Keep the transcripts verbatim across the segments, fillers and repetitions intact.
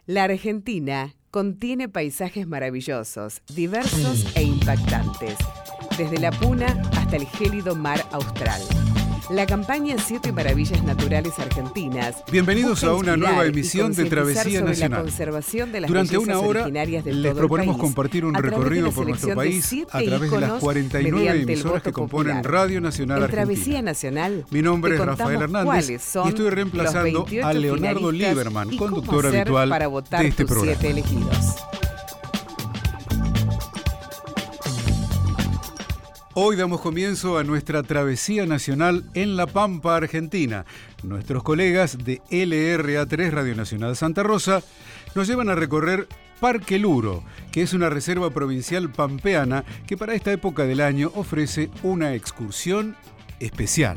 La Argentina contiene paisajes maravillosos, diversos e impactantes, desde la Puna hasta el gélido mar austral. La campaña Siete Maravillas Naturales Argentinas. Bienvenidos a una nueva emisión de Travesía Nacional. De Durante una hora les proponemos compartir un recorrido por nuestro país a través de las cuarenta y nueve emisoras que componen Radio Nacional Argentina. Travesía Nacional. Mi nombre es Rafael Hernández y estoy reemplazando a Leonardo Lieberman, conductor habitual para votar de este tus programa. siete elegidos. Hoy damos comienzo a nuestra travesía nacional en La Pampa, Argentina. Nuestros colegas de L R A tres Radio Nacional Santa Rosa nos llevan a recorrer Parque Luro, que es una reserva provincial pampeana que para esta época del año ofrece una excursión especial.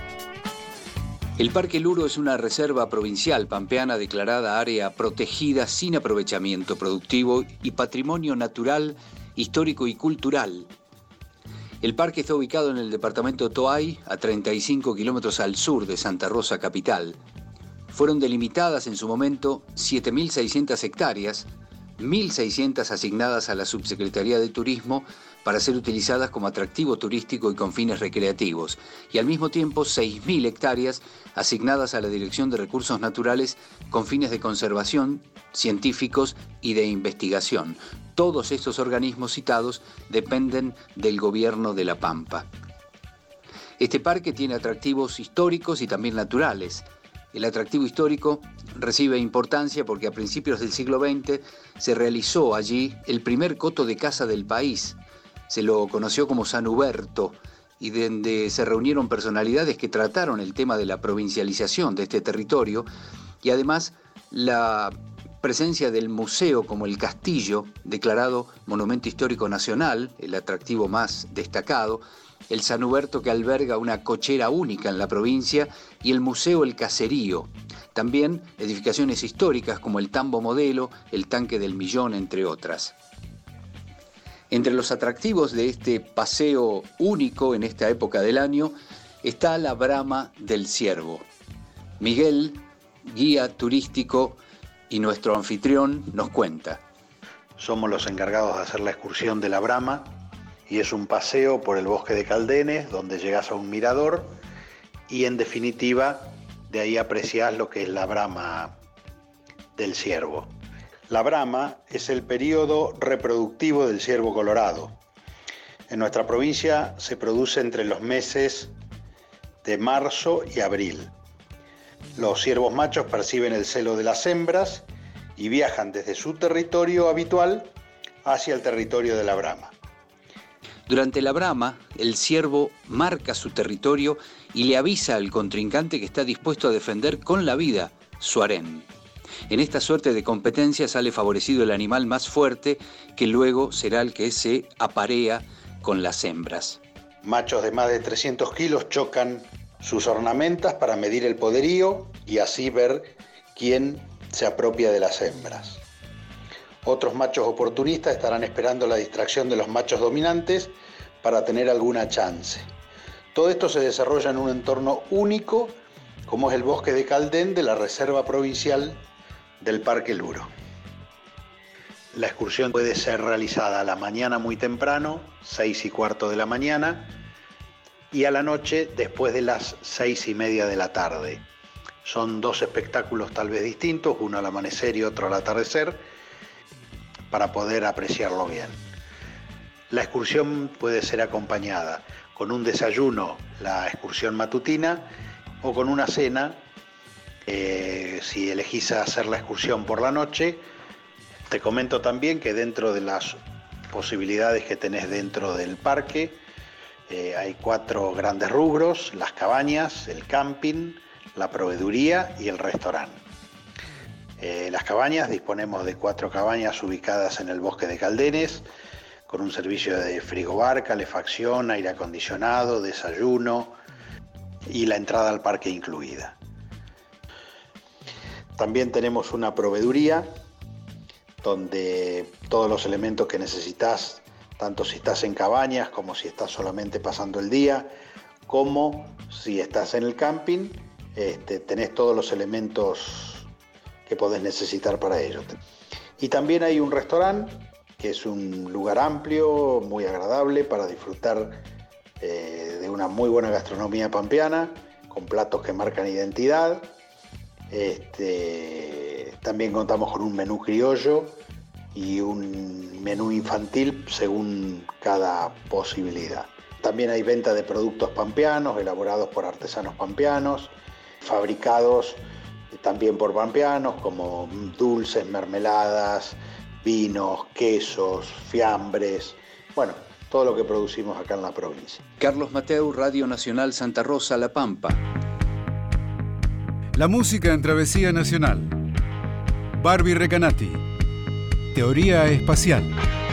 El Parque Luro es una reserva provincial pampeana declarada área protegida sin aprovechamiento productivo y patrimonio natural, histórico y cultural. El parque está ubicado en el departamento Toay, a treinta y cinco kilómetros al sur de Santa Rosa capital. Fueron delimitadas en su momento siete mil seiscientas hectáreas, mil seiscientas asignadas a la Subsecretaría de Turismo para ser utilizadas como atractivo turístico y con fines recreativos, y al mismo tiempo seis mil hectáreas asignadas a la Dirección de Recursos Naturales con fines de conservación, científicos y de investigación. Todos estos organismos citados dependen del gobierno de La Pampa. Este parque tiene atractivos históricos y también naturales. El atractivo histórico recibe importancia porque a principios del siglo veinte se realizó allí el primer coto de caza del país. Se lo conoció como San Huberto y donde se reunieron personalidades que trataron el tema de la provincialización de este territorio y además la presencia del museo como el castillo, declarado Monumento Histórico Nacional, el atractivo más destacado, el San Huberto que alberga una cochera única en la provincia y el Museo El Caserío. También edificaciones históricas como el Tambo Modelo, el Tanque del Millón, entre otras. Entre los atractivos de este paseo único en esta época del año está la Brama del Ciervo. Miguel, guía turístico y nuestro anfitrión, nos cuenta. Somos los encargados de hacer la excursión de la Brama y es un paseo por el bosque de Caldenes donde llegas a un mirador y en definitiva de ahí apreciás lo que es la Brama del ciervo. La Brama es el periodo reproductivo del ciervo colorado. En nuestra provincia se produce entre los meses de marzo y abril. Los ciervos machos perciben el celo de las hembras y viajan desde su territorio habitual hacia el territorio de la Brama. Durante la Brama, el ciervo marca su territorio y le avisa al contrincante que está dispuesto a defender con la vida su harén. En esta suerte de competencia sale favorecido el animal más fuerte, que luego será el que se aparea con las hembras. Machos de más de trescientos kilos chocan sus ornamentas para medir el poderío y así ver quién se apropia de las hembras. Otros machos oportunistas estarán esperando la distracción de los machos dominantes para tener alguna chance. Todo esto se desarrolla en un entorno único, como es el bosque de Caldén de la Reserva Provincial del Parque Luro. La excursión puede ser realizada a la mañana muy temprano, seis y cuarto de la mañana, y a la noche después de las seis y media de la tarde. Son dos espectáculos tal vez distintos, uno al amanecer y otro al atardecer, para poder apreciarlo bien. La excursión puede ser acompañada con un desayuno, la excursión matutina, o con una cena, eh, si elegís hacer la excursión por la noche. Te comento también que dentro de las posibilidades que tenés dentro del parque, Eh, hay cuatro grandes rubros: las cabañas, el camping, la proveeduría y el restaurante. Eh, las cabañas, disponemos de cuatro cabañas ubicadas en el bosque de Caldenes, con un servicio de frigobar, calefacción, aire acondicionado, desayuno y la entrada al parque incluida. También tenemos una proveeduría donde todos los elementos que necesitas, tanto si estás en cabañas como si estás solamente pasando el día, como si estás en el camping, este, tenés todos los elementos que podés necesitar para ello. Y también hay un restaurante, que es un lugar amplio, muy agradable para disfrutar eh, de una muy buena gastronomía pampeana, con platos que marcan identidad. Este, también contamos con un menú criollo y un menú infantil según cada posibilidad. También hay venta de productos pampeanos, elaborados por artesanos pampeanos, fabricados también por pampeanos, como dulces, mermeladas, vinos, quesos, fiambres, bueno, todo lo que producimos acá en la provincia. Carlos Mateu, Radio Nacional Santa Rosa, La Pampa. La música en Travesía Nacional. Barbie Recanati. Teoría espacial.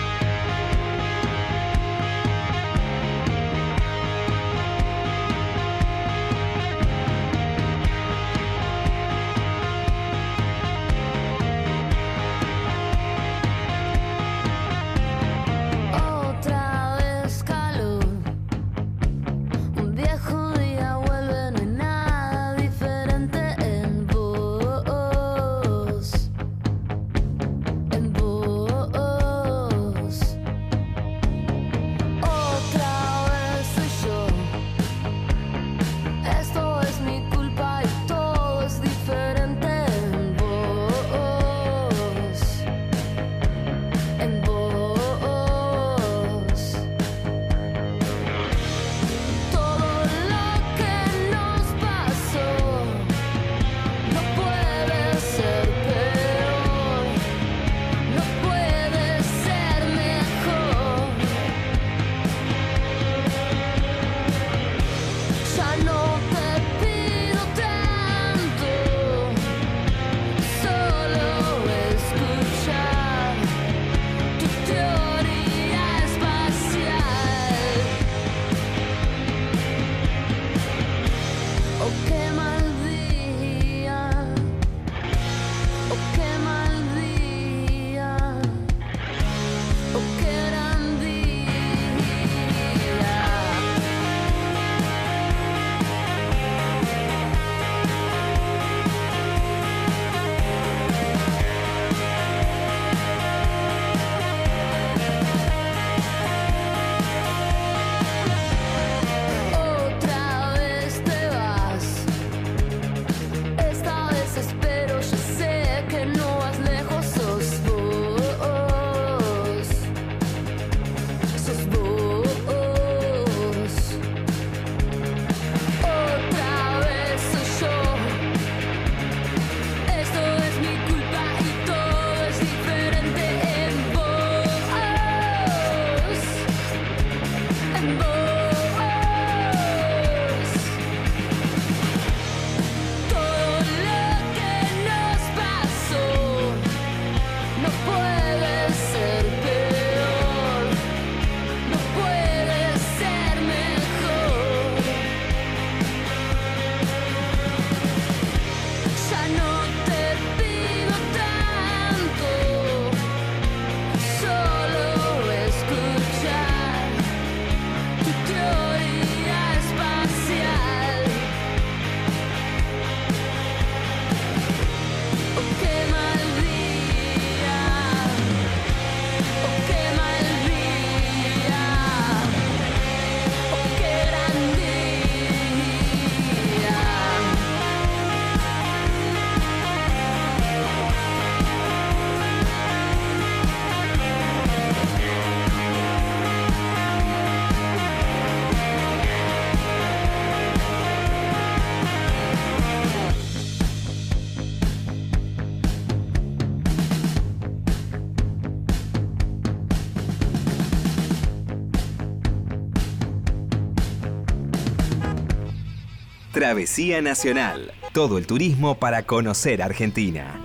Travesía Nacional. Todo el turismo para conocer Argentina.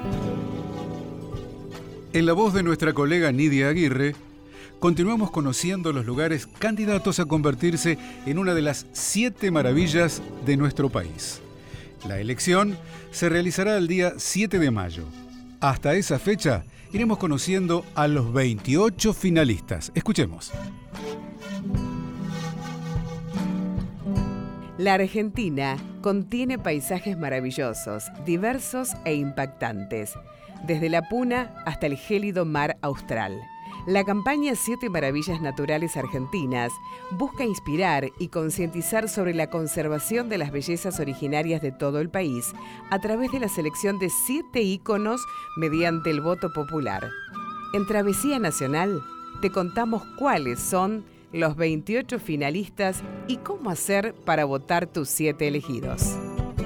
En la voz de nuestra colega Nidia Aguirre, continuamos conociendo los lugares candidatos a convertirse en una de las siete maravillas de nuestro país. La elección se realizará el día siete de mayo. Hasta esa fecha iremos conociendo a los veintiocho finalistas. Escuchemos. La Argentina contiene paisajes maravillosos, diversos e impactantes, desde la Puna hasta el gélido mar austral. La campaña Siete Maravillas Naturales Argentinas busca inspirar y concientizar sobre la conservación de las bellezas originarias de todo el país a través de la selección de siete íconos mediante el voto popular. En Travesía Nacional te contamos cuáles son los veintiocho finalistas y cómo hacer para votar tus siete elegidos.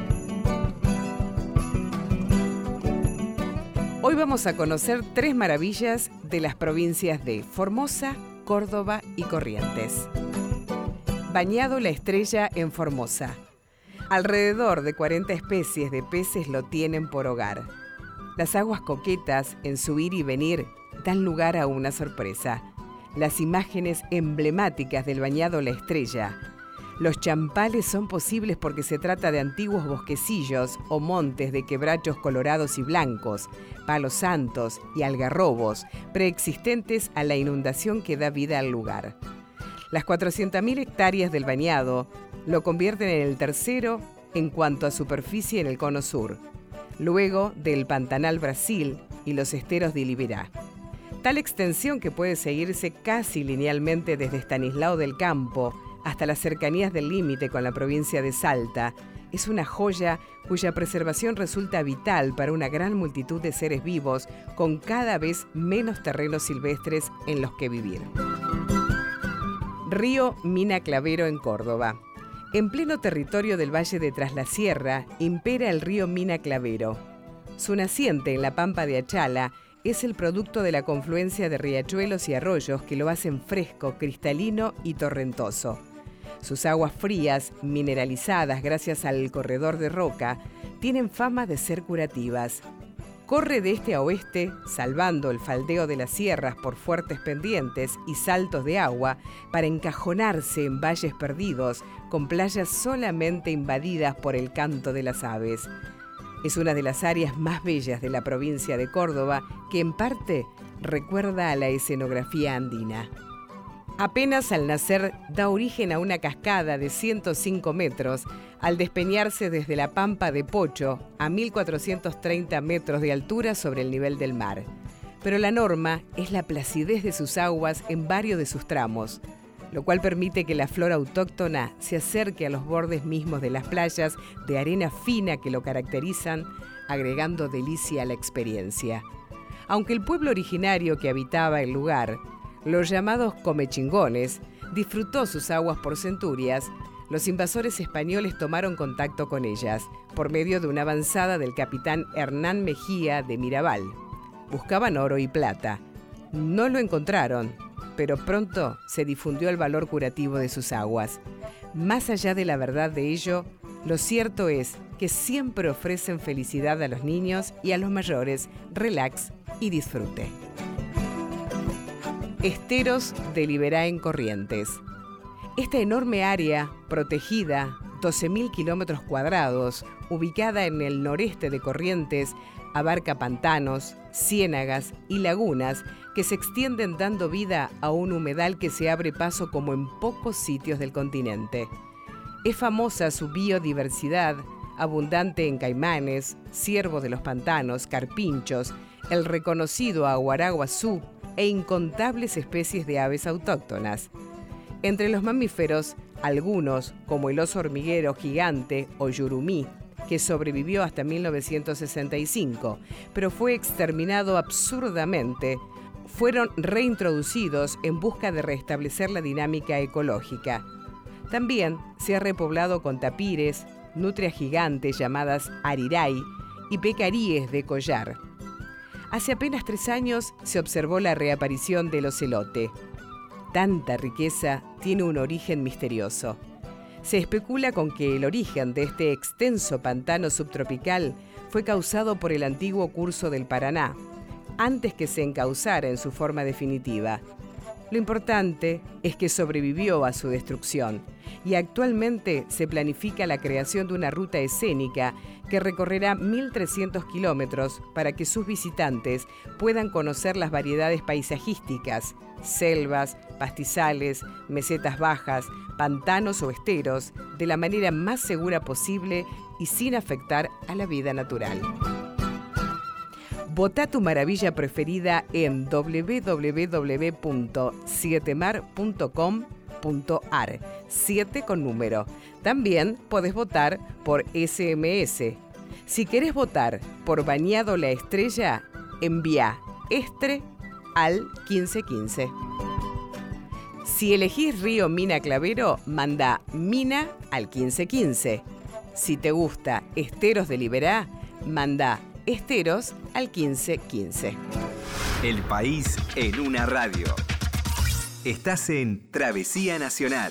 Hoy vamos a conocer tres maravillas de las provincias de Formosa, Córdoba y Corrientes. Bañado La Estrella en Formosa. Alrededor de cuarenta especies de peces lo tienen por hogar. Las aguas coquetas en su ir y venir dan lugar a una sorpresa. Las imágenes emblemáticas del Bañado La Estrella. Los champales son posibles porque se trata de antiguos bosquecillos o montes de quebrachos colorados y blancos, palos santos y algarrobos, preexistentes a la inundación que da vida al lugar. Las cuatrocientas mil hectáreas del bañado lo convierten en el tercero en cuanto a superficie en el cono sur, luego del Pantanal Brasil y los esteros de Liberá. Tal extensión que puede seguirse casi linealmente desde Estanislao del Campo hasta las cercanías del límite con la provincia de Salta, es una joya cuya preservación resulta vital para una gran multitud de seres vivos con cada vez menos terrenos silvestres en los que vivir. Río Mina Clavero en Córdoba. En pleno territorio del Valle de Tras la Sierra impera el río Mina Clavero. Su naciente en la pampa de Achala es el producto de la confluencia de riachuelos y arroyos que lo hacen fresco, cristalino y torrentoso. Sus aguas frías, mineralizadas gracias al corredor de roca, tienen fama de ser curativas. Corre de este a oeste, salvando el faldeo de las sierras por fuertes pendientes y saltos de agua, para encajonarse en valles perdidos, con playas solamente invadidas por el canto de las aves. Es una de las áreas más bellas de la provincia de Córdoba, que en parte recuerda a la escenografía andina. Apenas al nacer da origen a una cascada de ciento cinco metros al despeñarse desde la pampa de Pocho a mil cuatrocientos treinta metros de altura sobre el nivel del mar. Pero la norma es la placidez de sus aguas en varios de sus tramos, lo cual permite que la flora autóctona se acerque a los bordes mismos de las playas de arena fina que lo caracterizan, agregando delicia a la experiencia. Aunque el pueblo originario que habitaba el lugar, los llamados comechingones, disfrutó sus aguas por centurias, los invasores españoles tomaron contacto con ellas por medio de una avanzada del capitán Hernán Mejía de Mirabal. Buscaban oro y plata. No lo encontraron, pero pronto se difundió el valor curativo de sus aguas. Más allá de la verdad de ello, lo cierto es que siempre ofrecen felicidad a los niños y a los mayores, relax y disfrute. Esteros de Liberá en Corrientes. Esta enorme área protegida, doce mil kilómetros cuadrados, ubicada en el noreste de Corrientes, abarca pantanos, ciénagas y lagunas que se extienden dando vida a un humedal que se abre paso como en pocos sitios del continente. Es famosa su biodiversidad, abundante en caimanes, ciervos de los pantanos, carpinchos, el reconocido aguaraguazú e incontables especies de aves autóctonas. Entre los mamíferos, algunos, como el oso hormiguero gigante o yurumí, que sobrevivió hasta mil novecientos sesenta y cinco, pero fue exterminado absurdamente, fueron reintroducidos en busca de restablecer la dinámica ecológica. También se ha repoblado con tapires, nutrias gigantes llamadas ariray y pecaríes de collar. Hace apenas tres años se observó la reaparición del ocelote. Tanta riqueza tiene un origen misterioso. Se especula con que el origen de este extenso pantano subtropical fue causado por el antiguo curso del Paraná, antes que se encauzara en su forma definitiva. Lo importante es que sobrevivió a su destrucción y actualmente se planifica la creación de una ruta escénica que recorrerá mil trescientos kilómetros para que sus visitantes puedan conocer las variedades paisajísticas, selvas, pastizales, mesetas bajas, pantanos o esteros, de la manera más segura posible y sin afectar a la vida natural. Votá tu maravilla preferida en doble u doble u doble u punto siete mar punto com punto a r, siete con número. También podés votar por ese eme ese. Si querés votar por Bañado La Estrella, envía Estre al quince quince. Si elegís Río Mina Clavero, manda Mina al quince quince. Si te gusta Esteros de Liberá, manda Esteros al quince quince. El país en una radio. Estás en Travesía Nacional.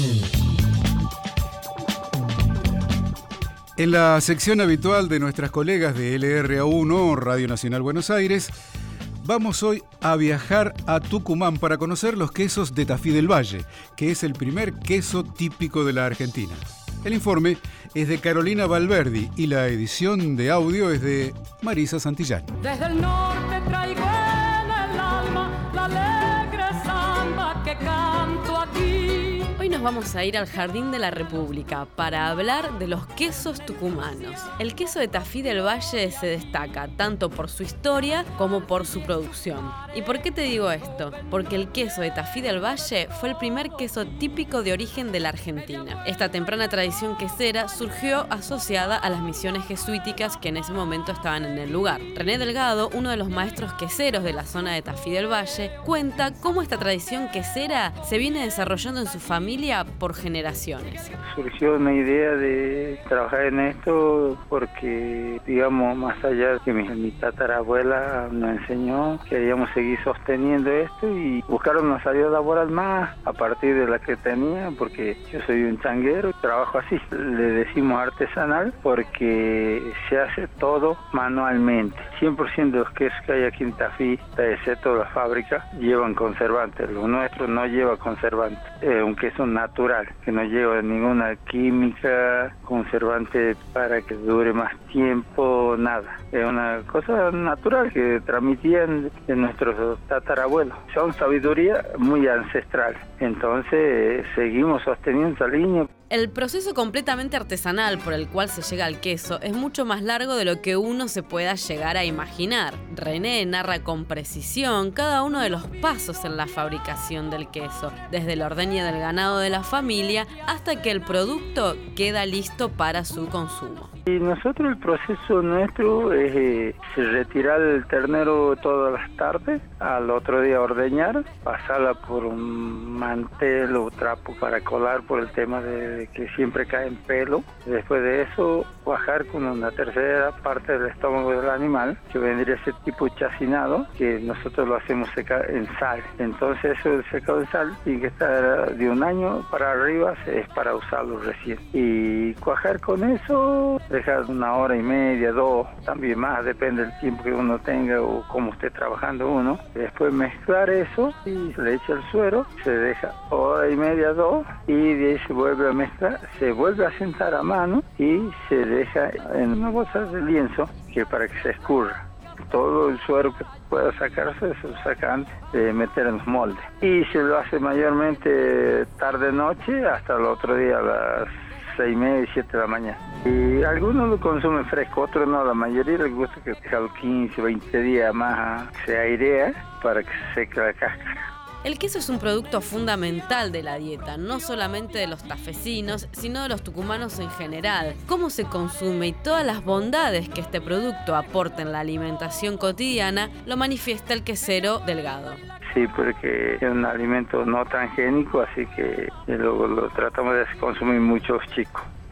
En la sección habitual de nuestras colegas de L R A uno, Radio Nacional Buenos Aires, vamos hoy a viajar a Tucumán para conocer los quesos de Tafí del Valle, que es el primer queso típico de la Argentina. El informe es de Carolina Valverdi y la edición de audio es de Marisa Santillán. Desde el norte traigo en el alma la alegre samba que canto aquí. Hoy nos vamos a ir al Jardín de la República para hablar de los quesos tucumanos. El queso de Tafí del Valle se destaca tanto por su historia como por su producción. ¿Y por qué te digo esto? Porque el queso de Tafí del Valle fue el primer queso típico de origen de la Argentina. Esta temprana tradición quesera surgió asociada a las misiones jesuíticas que en ese momento estaban en el lugar. René Delgado, uno de los maestros queseros de la zona de Tafí del Valle, cuenta cómo esta tradición quesera se viene desarrollando en su familia por generaciones. Surgió una idea de trabajar en esto porque, digamos, más allá de que mi, mi tatarabuela nos enseñó, queríamos seguir sosteniendo esto y buscar una salida laboral más a partir de la que tenía, porque yo soy un changuero y trabajo así. Le decimos artesanal porque se hace todo manualmente. cien por ciento de los quesos que hay aquí en Tafí, excepto la fábrica, llevan conservantes. Lo nuestro no lleva conservantes. Es un queso natural, que no lleva ninguna química, conservante para que dure más tiempo, nada. Es una cosa natural que transmitían de nuestros tatarabuelos. Son sabiduría muy ancestral. Entonces seguimos sosteniendo esa línea. El proceso completamente artesanal por el cual se llega al queso es mucho más largo de lo que uno se pueda llegar a imaginar. René narra con precisión cada uno de los pasos en la fabricación del queso, desde la ordeña del ganado de la familia hasta que el producto queda listo para su consumo. Y nosotros el proceso nuestro es eh, retirar el ternero todas las tardes, al otro día ordeñar, pasarla por un mantel o trapo para colar por el tema de que siempre cae en pelo. Después de eso, bajar con una tercera parte del estómago del animal, que vendría ese tipo chacinado, que nosotros lo hacemos secar en sal. Entonces eso del secado de sal tiene que estar de un año para arriba, es para usarlo recién. Y cuajar con eso, dejar una hora y media, dos, también más, depende del tiempo que uno tenga o cómo esté trabajando uno. Después mezclar eso y se le echa el suero, se deja hora y media, dos, y de ahí se vuelve a mezclar, se vuelve a sentar a mano y se deja en una bolsa de lienzo que para que se escurra. Todo el suero que pueda sacarse se lo saca antes de meter en los moldes. Y se lo hace mayormente tarde-noche hasta el otro día a las seis y media y siete de la mañana. Y algunos lo consumen fresco, otros no. La mayoría les gusta que dejarlo quince, veinte días más, se airea para que se seque la cáscara. El queso es un producto fundamental de la dieta, no solamente de los tafecinos, sino de los tucumanos en general. Cómo se consume y todas las bondades que este producto aporta en la alimentación cotidiana lo manifiesta el quesero Delgado. Sí, porque es un alimento no transgénico, así que lo, lo tratamos de consumir muchos chicos.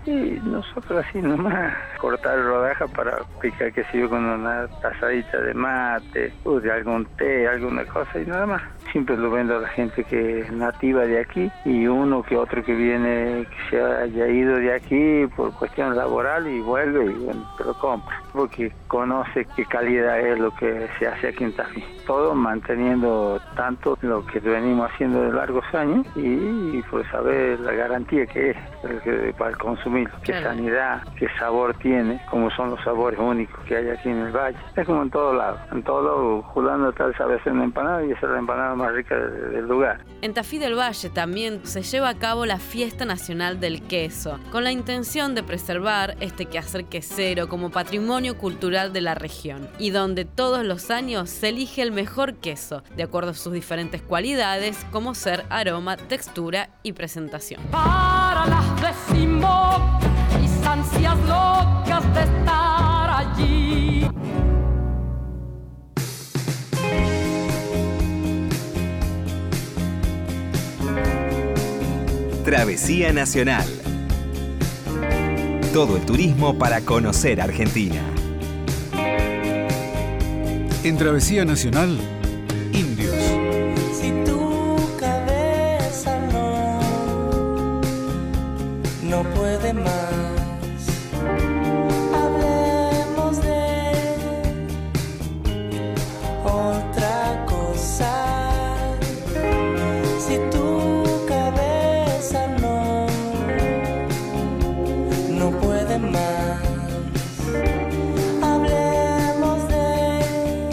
Y nosotros así nomás, cortar rodajas para picar, que sirve con una tazadita de mate, o de algún té, alguna cosa y nada más. Siempre lo vendo a la gente que es nativa de aquí y uno que otro que viene, que se haya ido de aquí por cuestión laboral y vuelve y bueno, te lo compra, porque conoce qué calidad es lo que se hace aquí en Tafí. Todo manteniendo tanto lo que venimos haciendo de largos años y, y por saber la garantía que es el que, para el consumir, qué claro. sanidad, qué sabor tiene, como son los sabores únicos que hay aquí en el valle. Es como en todos lados, en todos lados, Julano tal sabe hacer una empanada y esa es la empanada más rica del, del lugar. En Tafí del Valle también se lleva a cabo la Fiesta Nacional del Queso, con la intención de preservar este quehacer quesero como patrimonio cultural de la región, y donde todos los años se elige el mejor queso, de acuerdo a sus diferentes cualidades, como ser, aroma, textura y presentación. Para las decimos mis ansias locas de estar allí. Travesía Nacional. Todo el turismo para conocer Argentina. En Travesía Nacional, indios. Si tu cabeza no, no puede más, hablemos de otra cosa. Si tu cabeza no, no puede más, hablemos de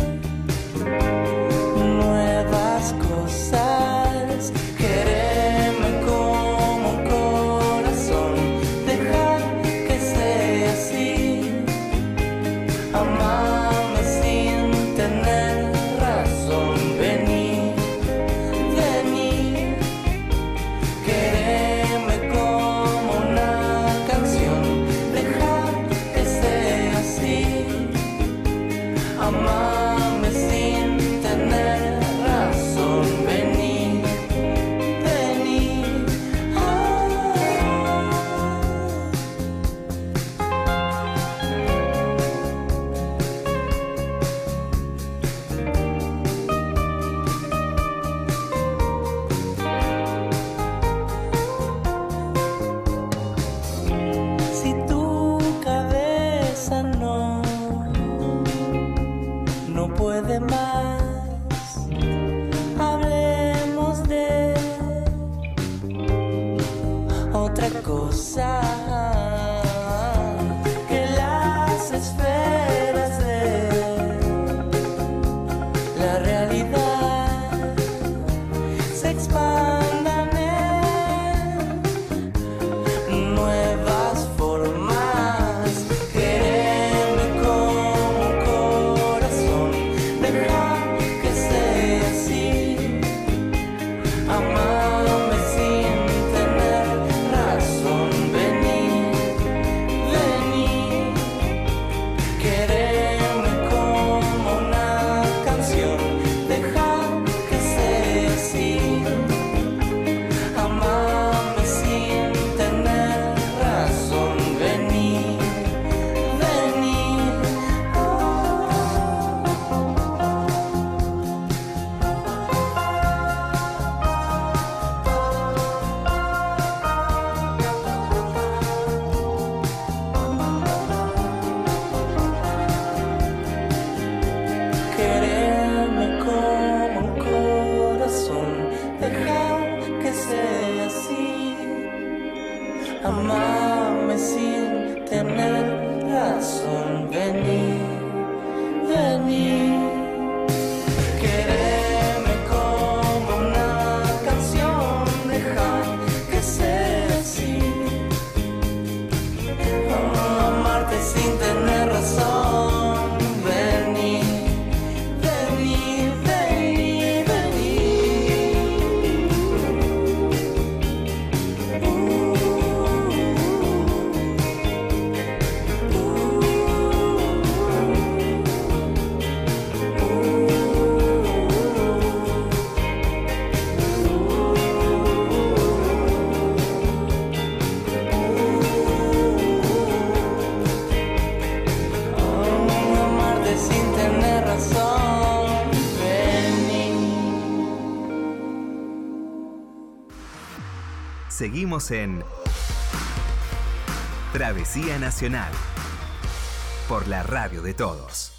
nuevas cosas. Quererme como un corazón, dejar que sea así, amarme sin tener razón. Vení, vení, quererme como una canción, dejar que sea así, amarme sin tener razón. Vení, vení, ah. Si tu cabeza no, no puede más, hablemos de otra cosa. Que las esferas de la realidad se expandan en nuevas formas. Quererme como un corazón, dejar que sea así, amarme sin tener razón. Vení, vení, quererme como una canción, Seguimos en Travesía Nacional por la radio de todos.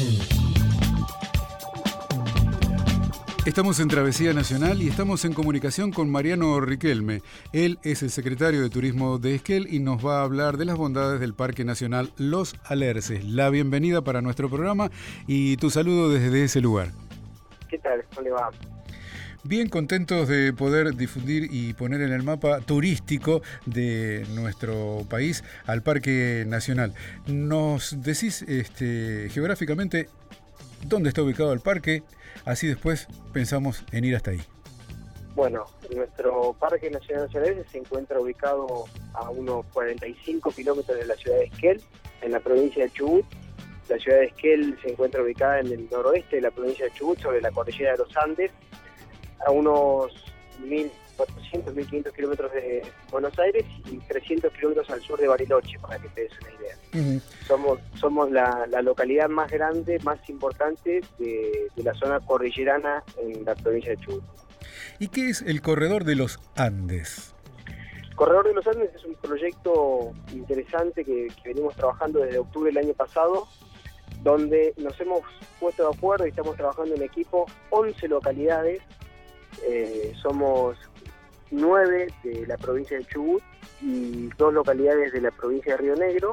Estamos en Travesía Nacional y estamos en comunicación con Mariano Riquelme. Él es el secretario de Turismo de Esquel y nos va a hablar de las bondades del Parque Nacional Los Alerces. La bienvenida para nuestro programa y tu saludo desde ese lugar. ¿Qué tal? ¿Cómo le va? Bien contentos de poder difundir y poner en el mapa turístico de nuestro país al Parque Nacional. ¿Nos decís este, geográficamente dónde está ubicado el parque? Así después pensamos en ir hasta ahí. Bueno, nuestro Parque Nacional Los Alerces se encuentra ubicado a unos cuarenta y cinco kilómetros de la ciudad de Esquel, en la provincia de Chubut. La ciudad de Esquel se encuentra ubicada en el noroeste de la provincia de Chubut, sobre la cordillera de los Andes, a unos mil cuatrocientos, mil quinientos kilómetros de Buenos Aires y trescientos kilómetros al sur de Bariloche, para que te des una idea. Uh-huh. Somos somos la, la localidad más grande, más importante de, de la zona cordillerana en la provincia de Chubut. ¿Y qué es el Corredor de los Andes? El Corredor de los Andes es un proyecto interesante que, que venimos trabajando desde octubre del año pasado, donde nos hemos puesto de acuerdo y estamos trabajando en equipo once localidades. Eh, somos nueve de la provincia de Chubut y dos localidades de la provincia de Río Negro,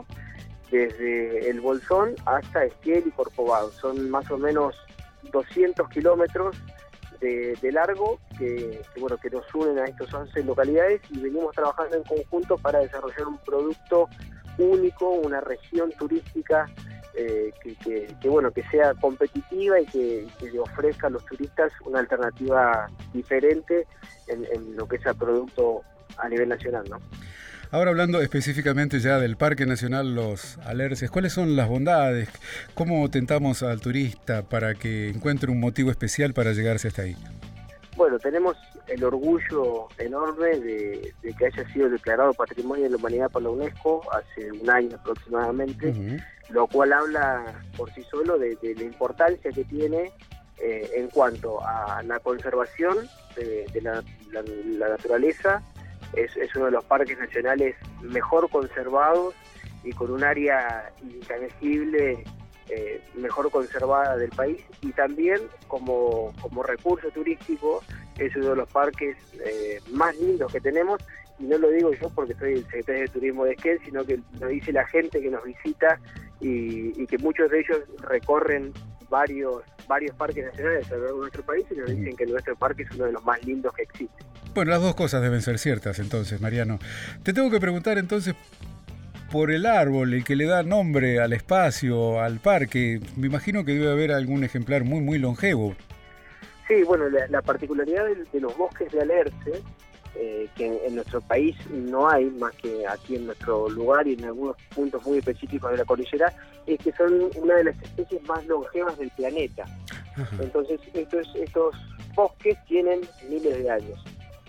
desde El Bolsón hasta Esquel y Corcovado. Son más o menos doscientos kilómetros de, de largo que, que, bueno, que nos unen a estas once localidades y venimos trabajando en conjunto para desarrollar un producto único, una región turística Eh, que, que, que bueno que sea competitiva y que, que le ofrezca a los turistas una alternativa diferente en, en lo que es el producto a nivel nacional, ¿no? Ahora hablando específicamente ya del Parque Nacional Los Alerces, ¿cuáles son las bondades? ¿Cómo tentamos al turista para que encuentre un motivo especial para llegarse hasta ahí? Bueno, tenemos el orgullo enorme de, de que haya sido declarado Patrimonio de la Humanidad por la UNESCO hace un año aproximadamente, uh-huh. Lo cual habla por sí solo de, de la importancia que tiene eh, en cuanto a la conservación de, de la, la, la naturaleza. Es, es uno de los parques nacionales mejor conservados y con un área intangible Eh, mejor conservada del país, y también como, como recurso turístico es uno de los parques eh, más lindos que tenemos, y no lo digo yo porque soy el secretario de Turismo de Esquel, sino que lo dice la gente que nos visita y, y que muchos de ellos recorren varios varios parques nacionales a lo largo de nuestro país y nos dicen que nuestro parque es uno de los más lindos que existe. Bueno, las dos cosas deben ser ciertas entonces, Mariano. Te tengo que preguntar entonces por el árbol, el que le da nombre al espacio, al parque. Me imagino que debe haber algún ejemplar muy, muy longevo. Sí, bueno, la, la particularidad de, de los bosques de alerce, eh, que en, en nuestro país no hay, más que aquí en nuestro lugar y en algunos puntos muy específicos de la cordillera, es que son una de las especies más longevas del planeta. Ajá. Entonces, estos, estos bosques tienen miles de años.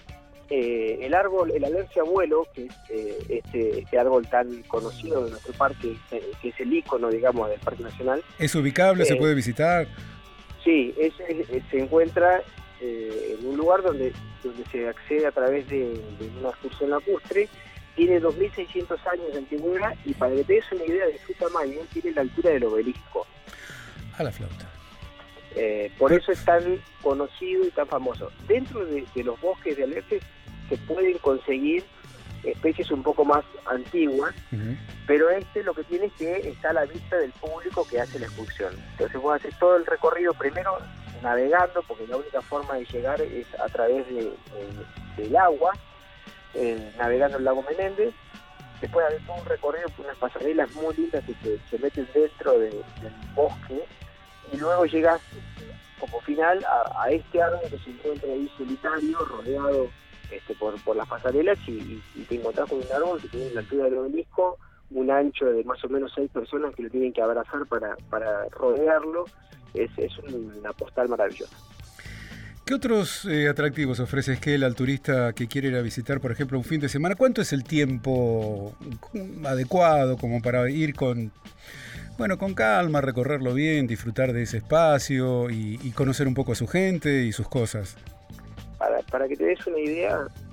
Eh, el árbol, el alerce abuelo, que es eh, este, este árbol tan conocido de nuestro parque, eh, que es el ícono, digamos, del Parque Nacional. ¿Es ubicable? Eh, ¿Se puede visitar? Sí, es, es, se encuentra eh, en un lugar donde, donde se accede a través de, de una excursión lacustre. Tiene dos mil seiscientos años de antigüedad y para que te des una idea de su tamaño, tiene la altura del obelisco. A la flauta. Eh, por eso es tan conocido y tan famoso. Dentro de, de los bosques de alerces se pueden conseguir especies un poco más antiguas, uh-huh. Pero este lo que tiene es que está a la vista del público que hace la excursión. Entonces vos haces todo el recorrido primero navegando, porque la única forma de llegar es a través de, de, del agua, eh, navegando el lago Menéndez. Después haces todo un recorrido por unas pasarelas muy lindas que se, se meten dentro de, del bosque, y luego llegas como final a, a este árbol que se encuentra ahí solitario, rodeado este, por, por las pasarelas, y, y, y te encontrás con un árbol que tiene la altura del obelisco, un ancho de más o menos seis personas que lo tienen que abrazar para, para rodearlo. Es, es una postal maravillosa. ¿Qué otros eh, atractivos ofrece Esquel al turista que quiere ir a visitar, por ejemplo, un fin de semana? ¿Cuánto es el tiempo adecuado como para ir con, bueno, con calma, recorrerlo bien, disfrutar de ese espacio y, y conocer un poco a su gente y sus cosas? Para, para que te des una idea,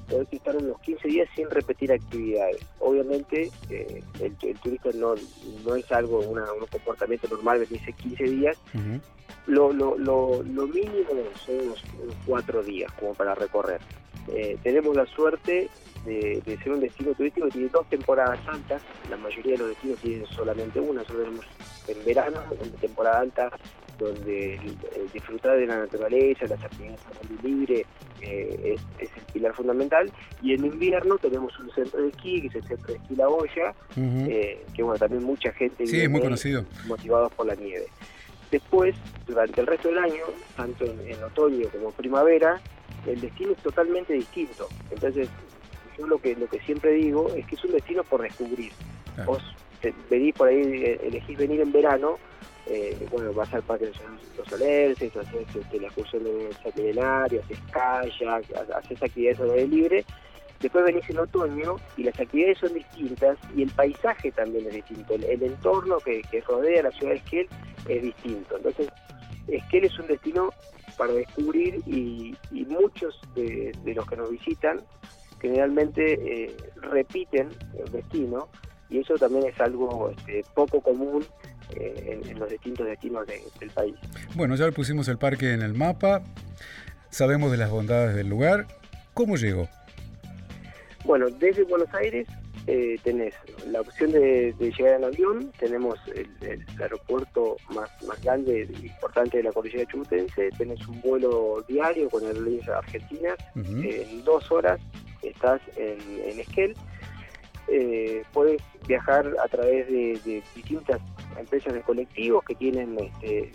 podés estar unos quince días sin repetir actividades. Obviamente eh, el, el turista no, no es algo, una, un comportamiento normal venirse quince días. Uh-huh. Lo, lo, lo, lo mínimo son unos, unos cuatro días como para recorrer. Eh, tenemos la suerte de, de ser un destino turístico que tiene dos temporadas altas. La mayoría de los destinos tienen solamente una. Solo tenemos en verano, en temporada alta, donde el, el disfrutar de la naturaleza, las actividades al aire libre eh, es, es el pilar fundamental. Y en invierno tenemos un centro de esquí, que es el centro de esquí La Boya, uh-huh. eh, que bueno, también mucha gente sí, viene es muy conocido, motivados por la nieve. Después, durante el resto del año, tanto en, en otoño como primavera, el destino es totalmente distinto. Entonces, yo lo que lo que siempre digo es que es un destino por descubrir. Claro. Vos te, venís por ahí, elegís venir en verano, eh, bueno, vas al Parque Nacional Los Alerces, haces este, la excursión de San Milenario, haces kayak, haces actividades al aire libre. Después venís en otoño y las actividades son distintas y el paisaje también es distinto. El, el entorno que, que rodea la ciudad de Esquel es distinto. Entonces, Esquel es un destino para descubrir y, y muchos de, de los que nos visitan generalmente eh, repiten el destino y eso también es algo este, poco común eh, en, en los distintos destinos de, del país. Bueno, ya pusimos el parque en el mapa, sabemos de las bondades del lugar. ¿Cómo llegó? Bueno, desde Buenos Aires eh, tenés la opción de, de llegar en avión, tenemos el, el aeropuerto más, más grande e importante de la cordillera chubutense, tenés un vuelo diario con aerolíneas argentinas, uh-huh. eh, en dos horas estás en, en Esquel, eh, puedes viajar a través de, de distintas empresas de colectivos que tienen este,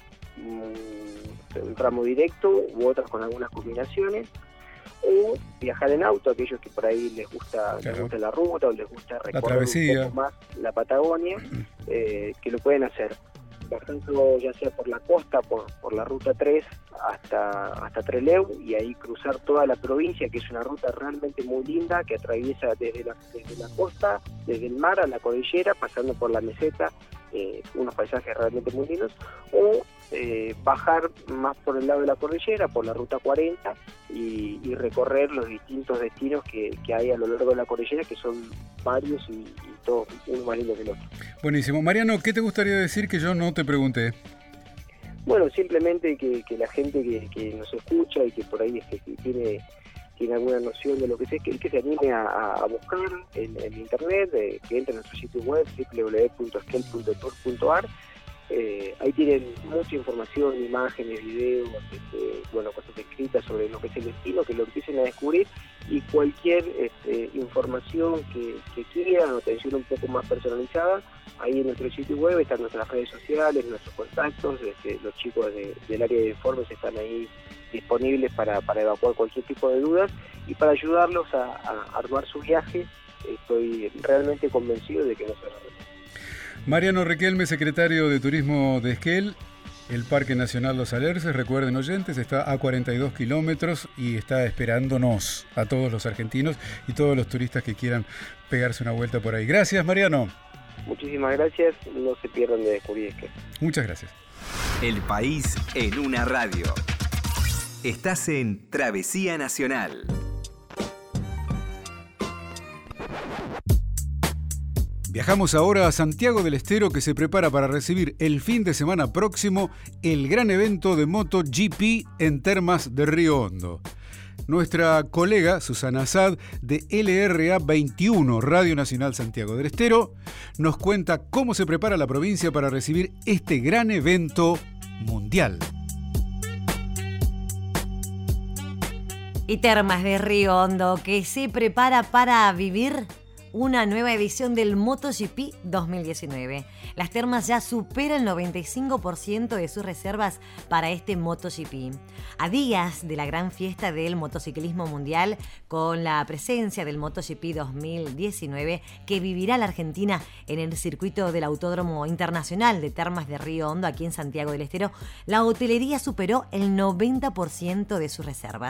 un, un tramo directo u otras con algunas combinaciones, o viajar en auto, aquellos que por ahí les gusta, claro. les gusta la ruta o les gusta recorrer un poco más la Patagonia, eh, que lo pueden hacer bajando ya sea por la costa, por, por la ruta tres hasta, hasta Trelew y ahí cruzar toda la provincia, que es una ruta realmente muy linda que atraviesa desde la, desde la costa, desde el mar a la cordillera, pasando por la meseta, eh, unos paisajes realmente muy lindos, o eh, bajar más por el lado de la cordillera, por la ruta cuarenta y, y recorrer los distintos destinos que, que hay a lo largo de la cordillera, que son varios y, y todos uno más lindo que el otro. Buenísimo. Mariano, ¿qué te gustaría decir que yo no te pregunté? Bueno, simplemente que, que la gente que, que nos escucha y que por ahí este, que tiene, tiene alguna noción de lo que sé, que, que se anime a, a buscar en, en internet, eh, que entre a nuestro sitio web doble u doble u doble u punto esquel punto tour punto a r. Eh, ahí tienen mucha información, imágenes, videos, este, bueno, cosas escritas sobre lo que es el destino, que lo empiecen a descubrir, y cualquier este, información que, que quieran o atención un poco más personalizada, ahí en nuestro sitio web están nuestras redes sociales, nuestros contactos, este, los chicos de, del área de informes están ahí disponibles para, para evacuar cualquier tipo de dudas y para ayudarlos a, a armar su viaje. Estoy realmente convencido de que no se va a repetir. Mariano Riquelme, secretario de Turismo de Esquel, el Parque Nacional Los Alerces, recuerden oyentes, está a cuarenta y dos kilómetros y está esperándonos a todos los argentinos y todos los turistas que quieran pegarse una vuelta por ahí. Gracias, Mariano. Muchísimas gracias, no se pierdan de descubrir Esquel. Muchas gracias. El país en una radio. Estás en Travesía Nacional. Viajamos ahora a Santiago del Estero, que se prepara para recibir el fin de semana próximo el gran evento de MotoGP en Termas de Río Hondo. Nuestra colega Susana Asad de L R A veintiuno, Radio Nacional Santiago del Estero, nos cuenta cómo se prepara la provincia para recibir este gran evento mundial. Y Termas de Río Hondo, que se prepara para vivir una nueva edición del MotoGP dos mil diecinueve. Las termas ya superan el noventa y cinco por ciento de sus reservas para este MotoGP. A días de la gran fiesta del motociclismo mundial, con la presencia del MotoGP dos mil diecinueve, que vivirá la Argentina en el circuito del Autódromo Internacional de Termas de Río Hondo, aquí en Santiago del Estero, la hotelería superó el noventa por ciento de sus reservas.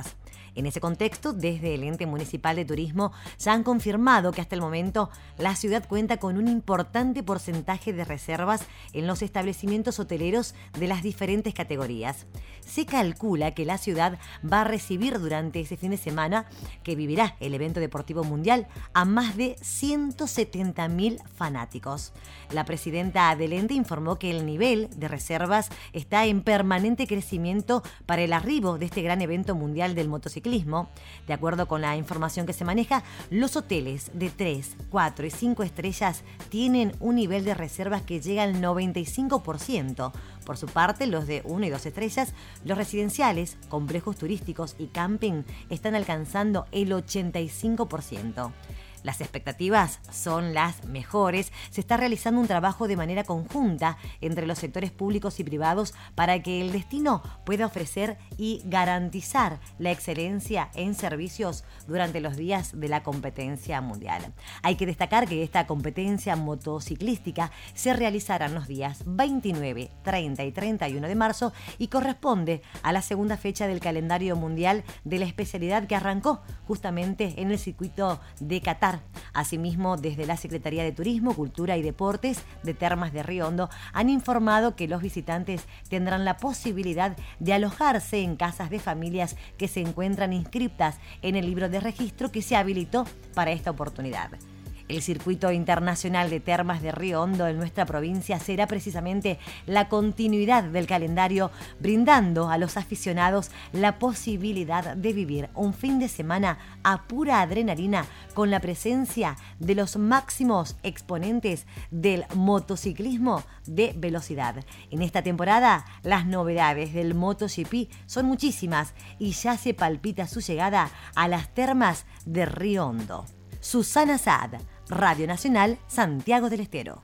En ese contexto, desde el Ente Municipal de Turismo ya han confirmado que hasta el momento la ciudad cuenta con un importante porcentaje de reservas en los establecimientos hoteleros de las diferentes categorías. Se calcula que la ciudad va a recibir durante ese fin de semana que vivirá el evento deportivo mundial a más de ciento setenta mil fanáticos. La presidenta del ente informó que el nivel de reservas está en permanente crecimiento para el arribo de este gran evento mundial del motociclismo. De acuerdo con la información que se maneja, los hoteles de tres, cuatro y cinco estrellas tienen un nivel de reservas que llega al noventa y cinco por ciento. Por su parte, los de una y dos estrellas, los residenciales, complejos turísticos y camping están alcanzando el ochenta y cinco por ciento. Las expectativas son las mejores. Se está realizando un trabajo de manera conjunta entre los sectores públicos y privados para que el destino pueda ofrecer y garantizar la excelencia en servicios durante los días de la competencia mundial. Hay que destacar que esta competencia motociclística se realizará en los días veintinueve, treinta y treinta y uno de marzo y corresponde a la segunda fecha del calendario mundial de la especialidad que arrancó justamente en el circuito de Qatar. Asimismo, desde la Secretaría de Turismo, Cultura y Deportes de Termas de Río Hondo han informado que los visitantes tendrán la posibilidad de alojarse en casas de familias que se encuentran inscriptas en el libro de registro que se habilitó para esta oportunidad. El Circuito Internacional de Termas de Río Hondo en nuestra provincia será precisamente la continuidad del calendario, brindando a los aficionados la posibilidad de vivir un fin de semana a pura adrenalina con la presencia de los máximos exponentes del motociclismo de velocidad. En esta temporada, las novedades del MotoGP son muchísimas y ya se palpita su llegada a las termas de Río Hondo. Susana Saad, Radio Nacional, Santiago del Estero.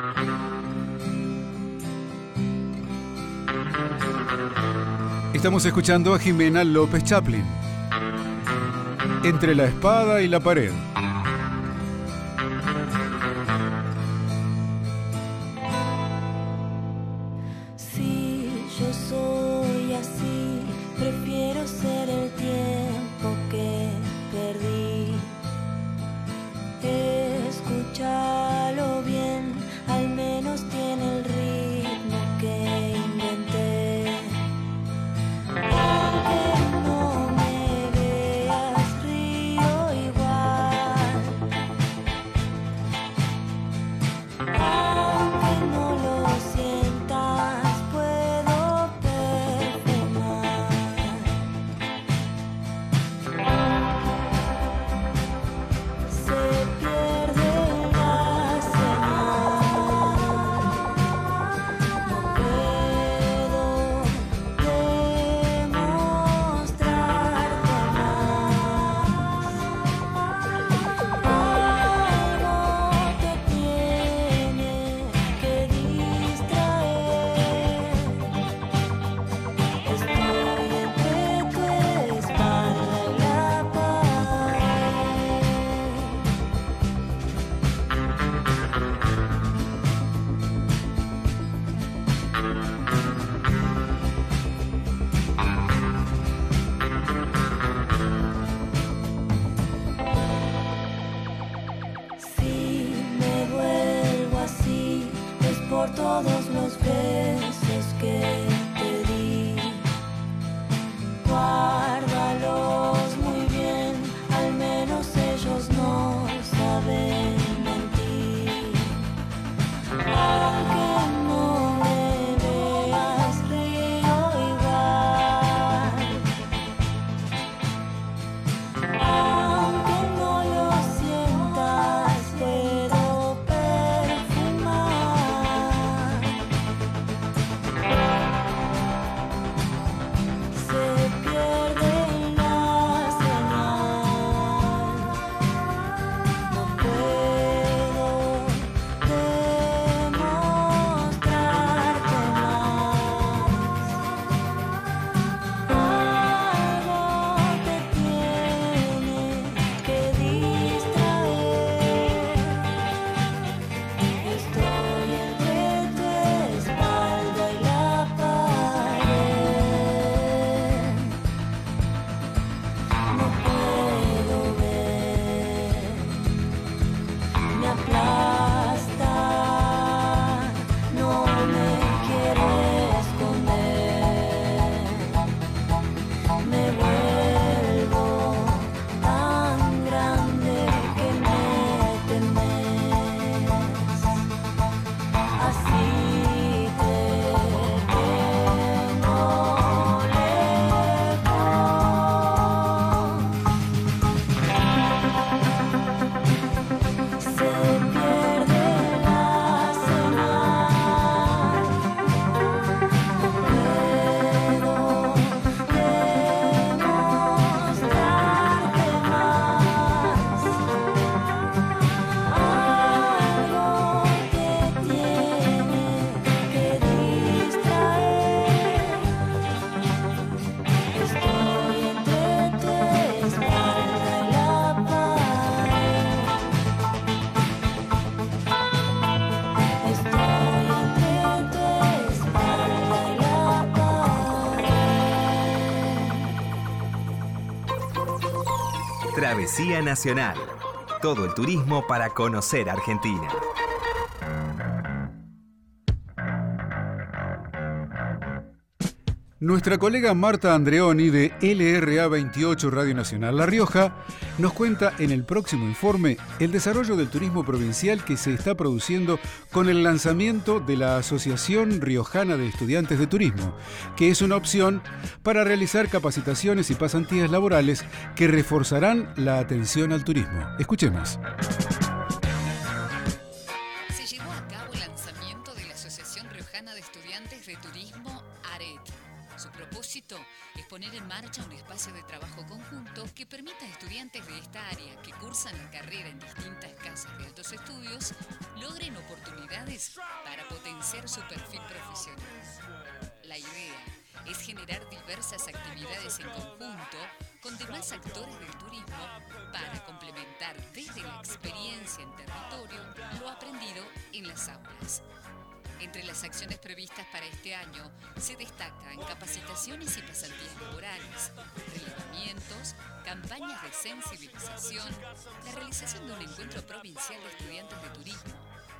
Estamos escuchando a Jimena López Chaplin. Entre la espada y la pared. Si yo soy así, prefiero ser el tiempo que perdí. Escúchalo bien, al menos tiene el ritmo que inventé. Aunque no me veas, río igual. Aunque no lo sientas, puedo perfumar Travesía Nacional. Todo el turismo para conocer Argentina. Nuestra colega Marta Andreoni de L R A veintiocho Radio Nacional La Rioja nos cuenta en el próximo informe el desarrollo del turismo provincial que se está produciendo con el lanzamiento de la Asociación Riojana de Estudiantes de Turismo, que es una opción para realizar capacitaciones y pasantías laborales que reforzarán la atención al turismo. Escuchemos. Se llevó a cabo el lanzamiento de la Asociación Riojana de Estudiantes de Turismo, ARET. Su propósito es poner en marcha un espacio de trabajo conjunto que permita a estudiantes de esta área que cursan la carrera en distintas casas de altos estudios logren oportunidades para potenciar su perfil profesional. La idea es generar diversas actividades en conjunto con demás actores del turismo para complementar desde la experiencia en territorio lo aprendido en las aulas. Entre las acciones previstas para este año se destacan capacitaciones y pasantías laborales, relevamientos, campañas de sensibilización, la realización de un encuentro provincial de estudiantes de turismo,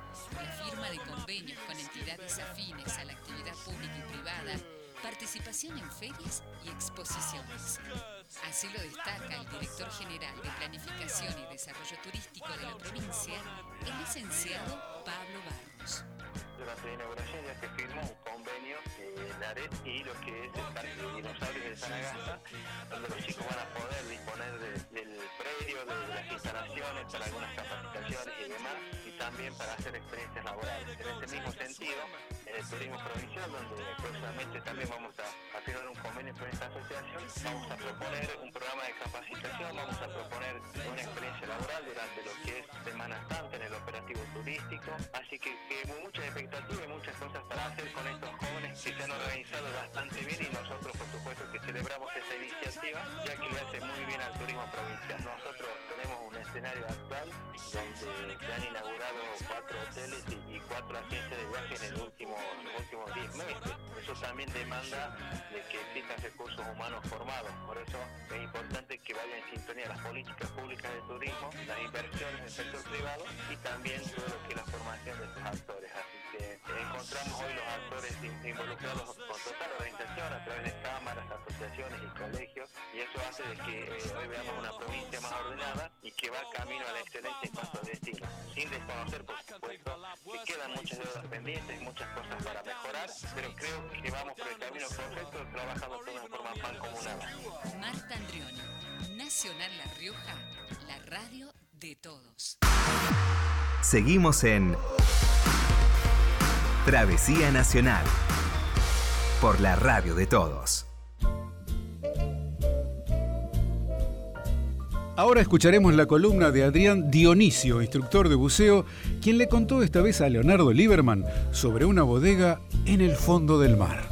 la firma de convenios con entidades afines a la actividad pública y privada, participación en ferias y exposiciones. Así lo destaca el director general de Planificación y Desarrollo Turístico de la provincia, el licenciado Pablo Barros. Durante la inauguración ya se firmó un convenio en ARET y lo que es el Parque de Dinosaurios de Sanagasta, donde los chicos van a poder disponer de, del predio, de las instalaciones para algunas capacitaciones y demás, y también para hacer experiencias laborales. En ese mismo sentido, en el turismo provincial, donde próximamente también vamos a, a firmar un convenio con esta asociación, vamos a proponer un programa de capacitación, vamos a proponer una experiencia laboral durante lo que es Semana Santa en el operativo turístico, así que, que muchas expectativas y muchas cosas para hacer con estos jóvenes que se han organizado bastante bien y nosotros por supuesto que celebramos esta iniciativa ya que le hace muy bien al turismo provincial. Nosotros tenemos un escenario actual donde se han inaugurado cuatro hoteles y, y cuatro agencias de viaje en el último, los últimos diez meses. Eso también demanda de que existan recursos humanos formados, por eso es importante que vayan en sintonía las políticas públicas de turismo, las inversiones del sector privado y también todo lo que es la formación de sus actores. Así que encontramos hoy los actores involucrados con total organización a través de cámaras, asociaciones y colegios, y eso hace de que eh, hoy veamos una provincia más ordenada y que va camino a la excelencia en cuanto a destino, sin desconocer por supuesto que quedan muchas deudas pendientes, muchas cosas para mejorar, pero creo que vamos por el camino correcto trabajando de una forma mancomunada. Marta Andreoni, Nacional La Rioja, la radio de todos. Seguimos en Travesía Nacional por la radio de todos. Ahora escucharemos la columna de Adrián Dionisio, instructor de buceo, quien le contó esta vez a Leonardo Lieberman sobre una bodega en el fondo del mar.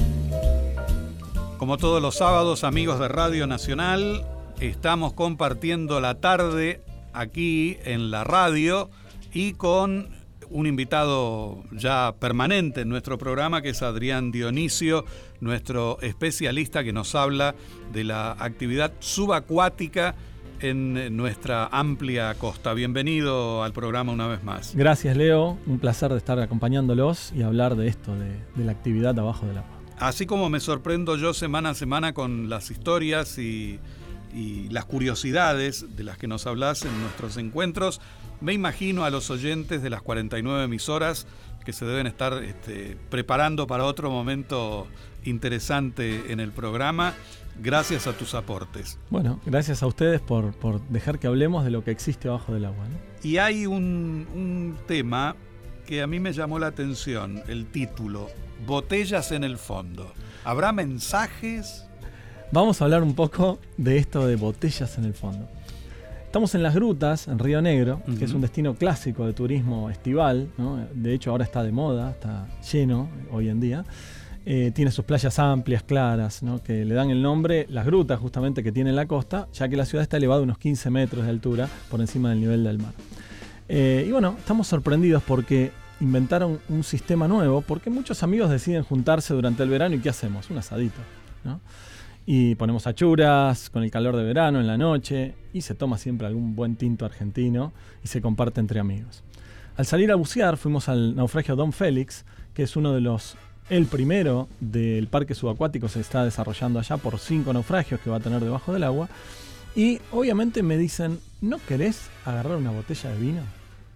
Como todos los sábados, amigos de Radio Nacional, estamos compartiendo la tarde aquí en la radio y con un invitado ya permanente en nuestro programa, que es Adrián Dionisio, nuestro especialista que nos habla de la actividad subacuática en nuestra amplia costa. Bienvenido al programa una vez más. Gracias, Leo. Un placer de estar acompañándolos y hablar de esto, de, de la actividad abajo del agua. Así como me sorprendo yo semana a semana con las historias y, y las curiosidades de las que nos hablas en nuestros encuentros, me imagino a los oyentes de las cuarenta y nueve emisoras que se deben estar este, preparando para otro momento interesante en el programa, gracias a tus aportes. Bueno, gracias a ustedes por, por dejar que hablemos de lo que existe abajo del agua, ¿no? Y hay un, un tema que a mí me llamó la atención, el título, Botellas en el fondo. ¿Habrá mensajes? Vamos a hablar un poco de esto de botellas en el fondo. Estamos en las grutas, en Río Negro, uh-huh. que es un destino clásico de turismo estival, ¿no? De hecho, ahora está de moda, está lleno hoy en día. Eh, tiene sus playas amplias, claras, ¿no? Que le dan el nombre, las grutas justamente que tiene en la costa, ya que la ciudad está elevada a unos quince metros de altura por encima del nivel del mar. Eh, y bueno, estamos sorprendidos porque inventaron un sistema nuevo, porque muchos amigos deciden juntarse durante el verano y ¿qué hacemos? Un asadito, ¿no? Y ponemos achuras con el calor de verano en la noche y se toma siempre algún buen tinto argentino y se comparte entre amigos. Al salir a bucear fuimos al naufragio Don Félix, que es uno de los, el primero del parque subacuático, se está desarrollando allá por cinco naufragios que va a tener debajo del agua. Y obviamente me dicen, ¿no querés agarrar una botella de vino?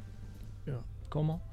¿Cómo?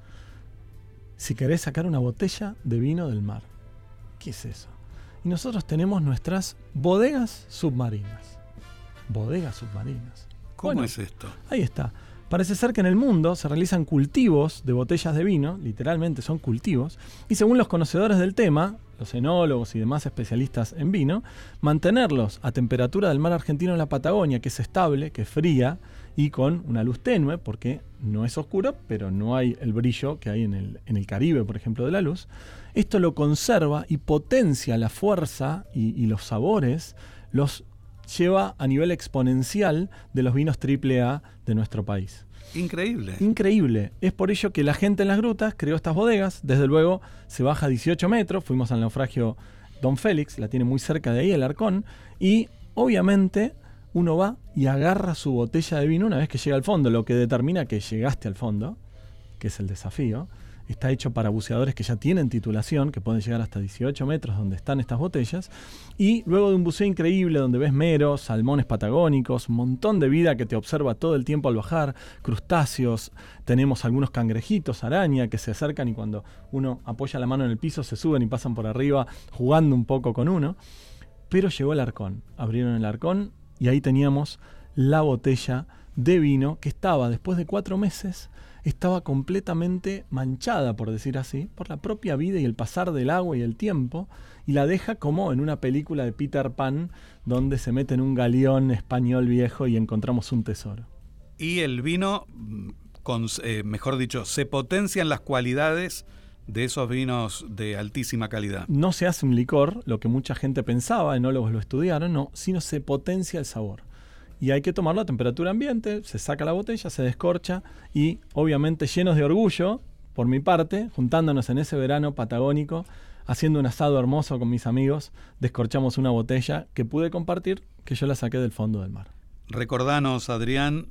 Si querés sacar una botella de vino del mar. ¿Qué es eso? Y nosotros tenemos nuestras bodegas submarinas. Bodegas submarinas. ¿Cómo Bueno, es esto? Ahí está. Parece ser que en el mundo se realizan cultivos de botellas de vino, literalmente son cultivos, y según los conocedores del tema, los enólogos y demás especialistas en vino, mantenerlos a temperatura del mar argentino en la Patagonia, que es estable, que es fría y con una luz tenue, porque no es oscuro, pero no hay el brillo que hay en el, en el Caribe, por ejemplo, de la luz. Esto lo conserva y potencia la fuerza y, y los sabores, los lleva a nivel exponencial de los vinos triple A de nuestro país. Increíble. Increíble. Es por ello que la gente en las grutas creó estas bodegas. Desde luego se baja a dieciocho metros. Fuimos al naufragio Don Félix, la tiene muy cerca de ahí, el Arcón. Y obviamente uno va y agarra su botella de vino una vez que llega al fondo. Lo que determina que llegaste al fondo, que es el desafío. Está hecho para buceadores que ya tienen titulación, que pueden llegar hasta dieciocho metros donde están estas botellas. Y luego de un buceo increíble donde ves meros, salmones patagónicos, un montón de vida que te observa todo el tiempo al bajar, crustáceos, tenemos algunos cangrejitos, araña, que se acercan y cuando uno apoya la mano en el piso se suben y pasan por arriba jugando un poco con uno. Pero llegó el Arcón, abrieron el Arcón y ahí teníamos la botella de vino que estaba, después de cuatro meses, estaba completamente manchada, por decir así, por la propia vida y el pasar del agua y el tiempo, y la deja como en una película de Peter Pan, donde se mete en un galeón español viejo y encontramos un tesoro. Y el vino, con, eh, mejor dicho, se potencian las cualidades de esos vinos de altísima calidad. No se hace un licor, lo que mucha gente pensaba, enólogos lo estudiaron, no, sino se potencia el sabor. Y hay que tomarlo a temperatura ambiente, se saca la botella, se descorcha y obviamente llenos de orgullo, por mi parte, juntándonos en ese verano patagónico, haciendo un asado hermoso con mis amigos, descorchamos una botella que pude compartir, que yo la saqué del fondo del mar. Recordanos, Adrián,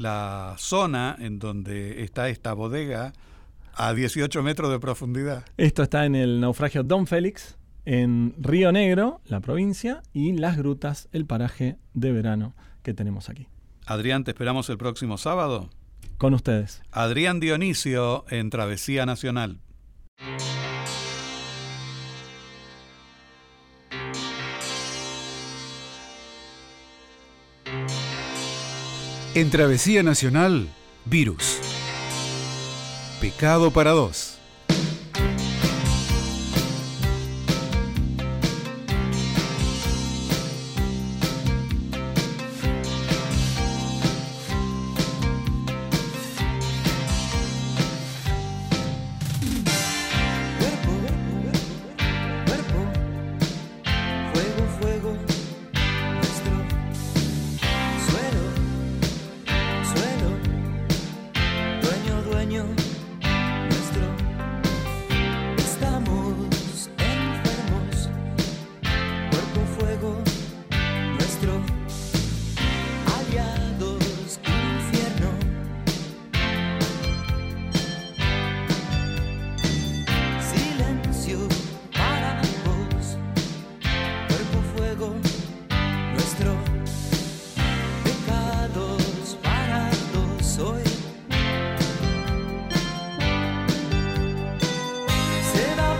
la zona en donde está esta bodega a dieciocho metros de profundidad. Esto está en el naufragio Don Félix, en Río Negro, la provincia, y Las Grutas, el paraje de verano que tenemos aquí. Adrián, te esperamos el próximo sábado. Con ustedes. Adrián Dionisio en Travesía Nacional. En Travesía Nacional, Virus. Pecado para dos.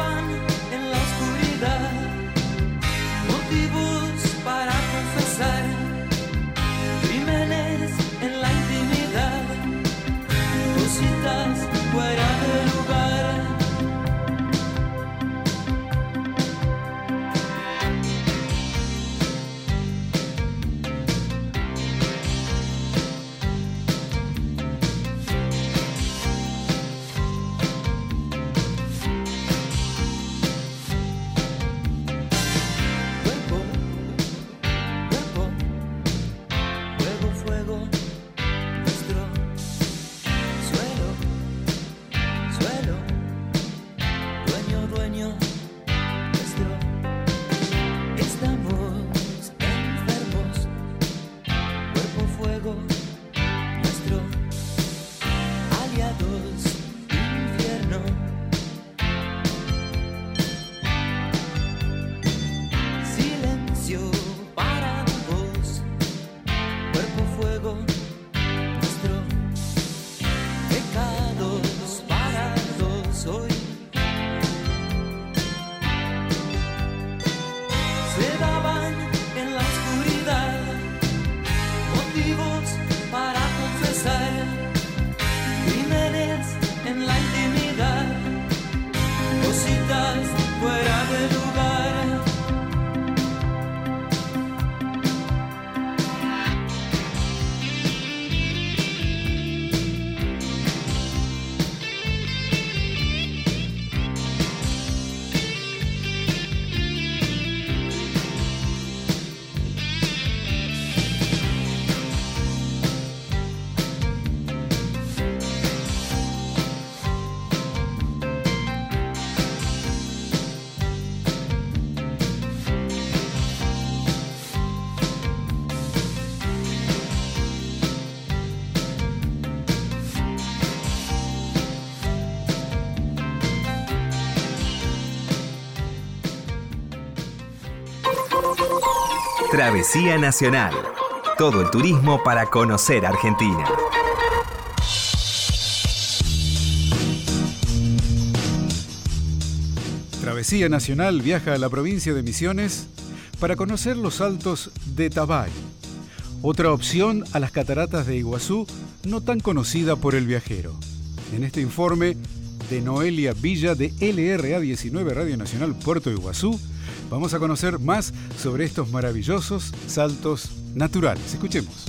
Motivos para confesar Travesía Nacional. Todo el turismo para conocer Argentina. Travesía Nacional viaja a la provincia de Misiones para conocer los Altos de Tabay. Otra opción a las cataratas de Iguazú, no tan conocida por el viajero. En este informe de Noelia Villa de L R A diecinueve Radio Nacional Puerto Iguazú, vamos a conocer más sobre estos maravillosos saltos naturales. Escuchemos.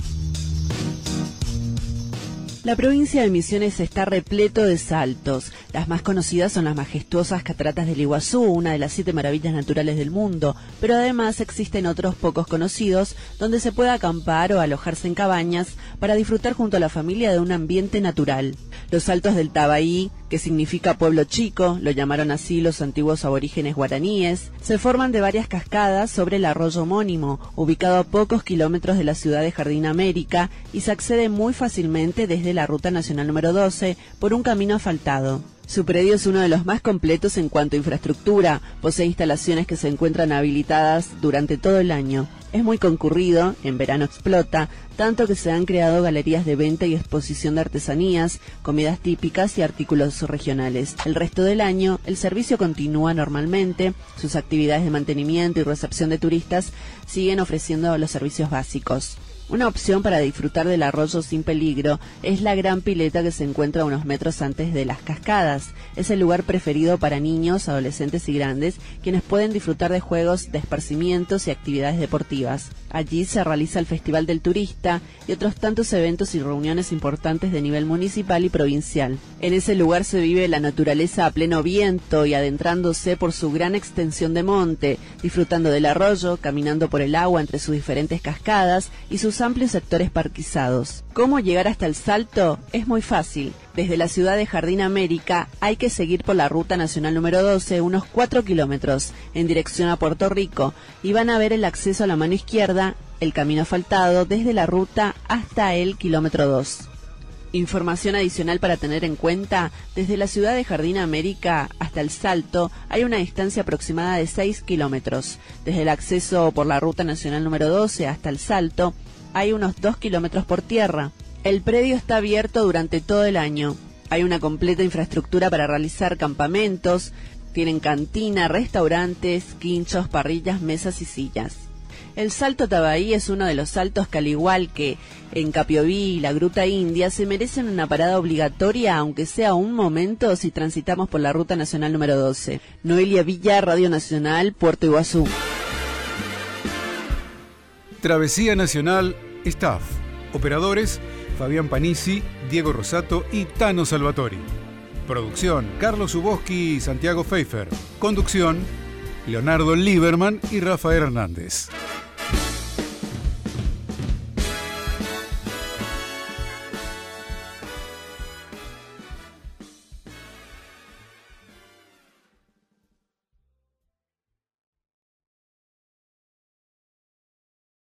La provincia de Misiones está repleto de saltos. Las más conocidas son las majestuosas cataratas del Iguazú, una de las siete maravillas naturales del mundo, pero además existen otros pocos conocidos donde se puede acampar o alojarse en cabañas para disfrutar junto a la familia de un ambiente natural. Los saltos del Tabaí, que significa pueblo chico, lo llamaron así los antiguos aborígenes guaraníes, se forman de varias cascadas sobre el arroyo homónimo, ubicado a pocos kilómetros de la ciudad de Jardín América, y se accede muy fácilmente desde la Ruta Nacional número doce por un camino asfaltado. Su predio es uno de los más completos en cuanto a infraestructura, posee instalaciones que se encuentran habilitadas durante todo el año. Es muy concurrido, en verano explota, tanto que se han creado galerías de venta y exposición de artesanías, comidas típicas y artículos regionales. El resto del año, el servicio continúa normalmente, sus actividades de mantenimiento y recepción de turistas siguen ofreciendo los servicios básicos. Una opción para disfrutar del arroyo sin peligro es la gran pileta que se encuentra a unos metros antes de las cascadas. Es el lugar preferido para niños, adolescentes y grandes, quienes pueden disfrutar de juegos, de esparcimientos y actividades deportivas. Allí se realiza el Festival del Turista y otros tantos eventos y reuniones importantes de nivel municipal y provincial. En ese lugar se vive la naturaleza a pleno viento y adentrándose por su gran extensión de monte, disfrutando del arroyo, caminando por el agua entre sus diferentes cascadas y sus amplios sectores parquizados. ¿Cómo llegar hasta el Salto? Es muy fácil. Desde la ciudad de Jardín América hay que seguir por la Ruta Nacional número doce unos cuatro kilómetros en dirección a Puerto Rico y van a ver el acceso a la mano izquierda, el camino asfaltado desde la ruta hasta el kilómetro dos. Información adicional para tener en cuenta: desde la ciudad de Jardín América hasta el Salto hay una distancia aproximada de seis kilómetros. Desde el acceso por la Ruta Nacional número doce hasta el Salto hay unos dos kilómetros por tierra. El predio está abierto durante todo el año. Hay una completa infraestructura para realizar campamentos, tienen cantina, restaurantes, quinchos, parrillas, mesas y sillas. El Salto Tabaí es uno de los saltos que, al igual que en Capiobí y la Gruta India, se merecen una parada obligatoria, aunque sea un momento, si transitamos por la Ruta Nacional número doce. Noelia Villa, Radio Nacional, Puerto Iguazú. Travesía Nacional Staff. Operadores: Fabián Panisi, Diego Rosato y Tano Salvatori. Producción: Carlos Zuboski y Santiago Pfeiffer. Conducción: Leonardo Lieberman y Rafael Hernández.